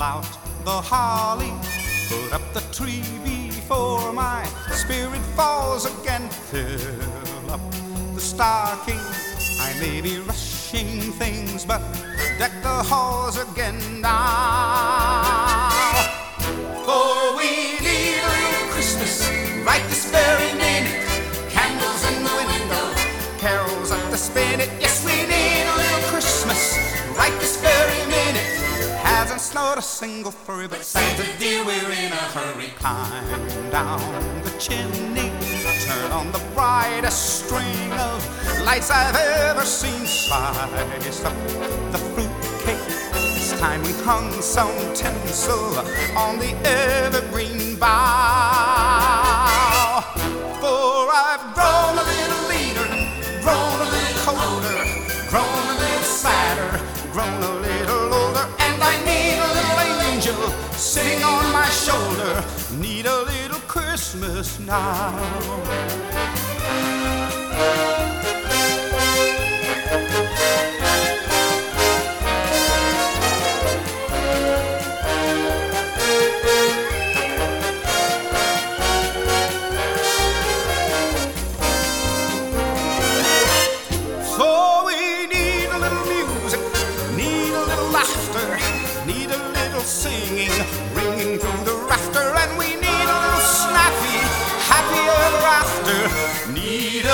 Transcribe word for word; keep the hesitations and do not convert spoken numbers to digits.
out the holly, put up the tree before my spirit falls again. Fill up the stocking, I may be rushing things, but deck the halls again now. For we need a little Christmas right this very minute. Candles in the window, carols at the spinet. Yes, we need a little Christmas right this very minute. Hasn't snowed a single flurry, but Santa dear, we're in a hurry. Climb down the chimney, turn on the brightest string of lights I've ever seen. Slice up the fruitcake, this time we hung some tinsel on the evergreen bough. For I've grown a little leaner, grown a little colder, grown a little sadder, grown a little older, and I need a little angel sitting on my shoulder. Need a little Christmas now. Need a little singing, ringing through the rafter, and we need a little snappy, happy ever after. Need